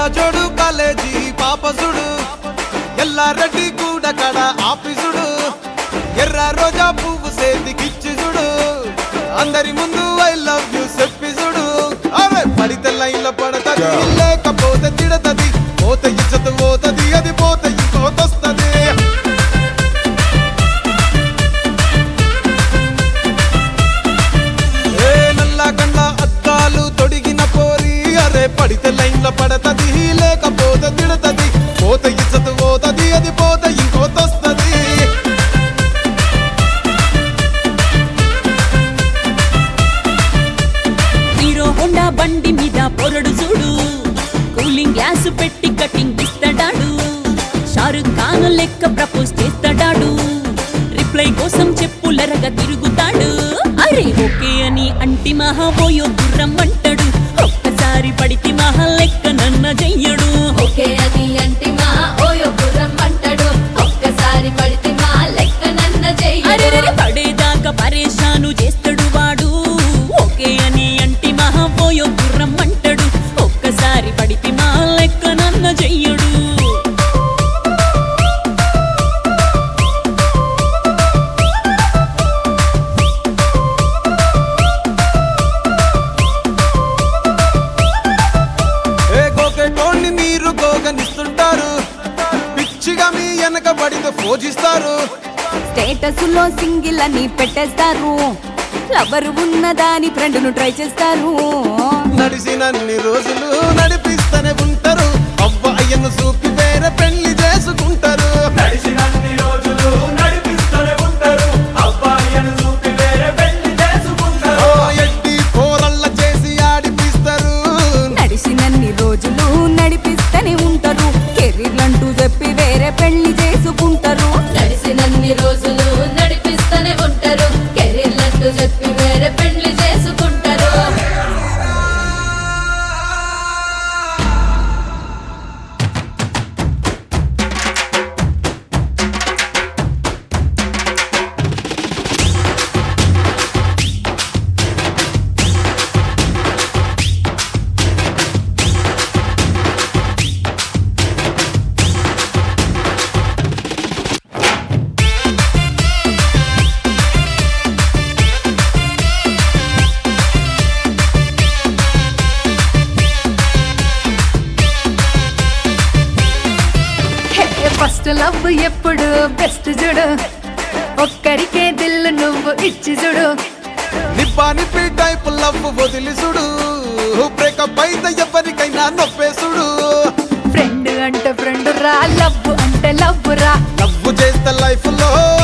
జోడు కాలేజీ పాపసుడు ఎల్లారెడ్డి గూడ కడ ఆఫీసుడు ఎర్ర రోజా పువ్వు సేతికిచ్చి చూడు అందరి ముందు ఐ లవ్ యూ చెప్పి చూడు అరే పడితే లైన్ల పడతది లేకపోతే తిడతది పోత ఇచ్చత పోతది అది పోత ఇంకోతొస్తది ఏ నల్ల గండ్ల అద్దాలు తొడిగిన పోరి అరే పడితే లైన్ల పడతది లేకపోతే తిడతది పోత ఇచ్చత పోతది అది పోత ఇంకోతొస్తది హోండా బండి మీద పొరడు చూడు కూలింగ్ గ్లాస్ పెట్టి కటింగ్ ఇస్తాడాడు షారుఖ్ ఖాన్ లెక్క ప్రపోజ్ చేస్తాడాడు రిప్లై కోసం చెప్పులరగా తిరుగుతాడు అరే ఓకే అని అంటి మహాబోయో గుర్రం అంటాడు ఒక్కసారి పడితే మహా లెక్క నన్న చెయ్యడు ఓకే అని అంటి మహా ఓయో గుర్రం అంటాడు ఒక్కసారి పడితే మహా లెక్క నన్న చెయ్యడు అరే పడేదాకా పరేషాను చేస్తాడు వాడు ఓకే అని అంటి మహాబోయో గుర్రం అంటాడు ఒక్కసారి పడితే మా లెక్క నన్న చెయ్యడు ఏ గోకెటోన్ని మీరు గోగనిస్తుంటారు పిచ్చిగా మీ వెనకబడితో పూజిస్తారు స్టేటస్ లో సింగిల్ అని పెట్టేస్తారు లవర్ ఉన్నదాని ఫ్రెండ్ను ట్రై చేస్తారు నడిసినన్ని రోజులు నడిపిస్తూనే ఉంటారు అవ్వ అయ్యను చూపి వేరే పెళ్లి చేసుకుంటారు నడిచినన్ని రోజులు నడిపిస్తూనే ఉంటారు అబ్బాయిని చూపి వేరే పెళ్లి చేసుకుంటారు ఎట్టి పోరల్ల చేసి ఆడిపిస్తారు నడిచినన్ని రోజులు నడిపిస్తూనే ఉంటారు కెరీర్ అంటూ చెప్పి వేరే పెళ్లి చేసుకుంటారు నడిసినన్ని రోజులు నడిపిస్తూనే ఉంటారు కెరీర్లంటూ చెప్పి వేరే పెళ్లి చేసుకుంటారు ఫస్ట్ లవ్ ఎప్పుడు బెస్ట్ చూడు ఒక్కరికే దిల్లు నువ్వు ఇచ్చి చూడు నిప్పానిపి టైప్ లవ్ వదిలి చూడు బ్రేకప్ అయితే ఎవరికైనా నొప్పేసుడు ఫ్రెండ్ అంటే ఫ్రెండ్ రా లవ్ అంటే లవ్ రా లవ్ చేస్తే లైఫ్ లో